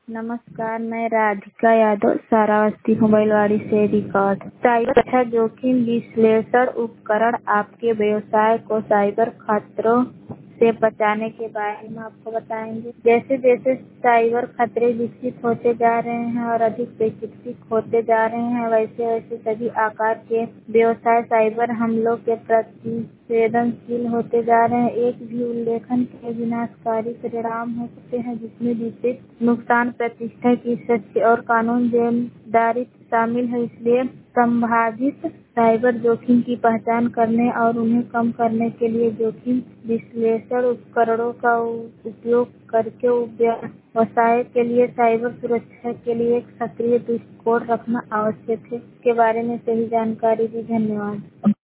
नमस्कार, मैं राधिका यादव सारावस्ती मोबाइलवाड़ी से रिकॉर्ड। साइबर सुरक्षा जोखिम विश्लेषण उपकरण आपके व्यवसाय को साइबर खतरों से बचाने के बारे में आपको बताएंगे। जैसे जैसे साइबर खतरे विकसित होते जा रहे हैं और अधिक विकसित होते जा रहे हैं, वैसे वैसे सभी आकार के व्यवसाय साइबर हमलों के प्रति संवेदनशील होते जा रहे हैं। एक भी उल्लेखन के विनाशकारी परिणाम हो सकते हैं, जिसमें विशेष नुकसान, प्रतिष्ठा की क्षति और कानून जिम्मेदारी शामिल है। इसलिए संभावित साइबर जोखिम की पहचान करने और उन्हें कम करने के लिए जोखिम विश्लेषण उपकरणों का उपयोग करके व्यवसाय के लिए साइबर सुरक्षा के लिए एक सक्रिय दृष्टिकोण रखना आवश्यक है। इसके बारे में सही जानकारी दी। धन्यवाद।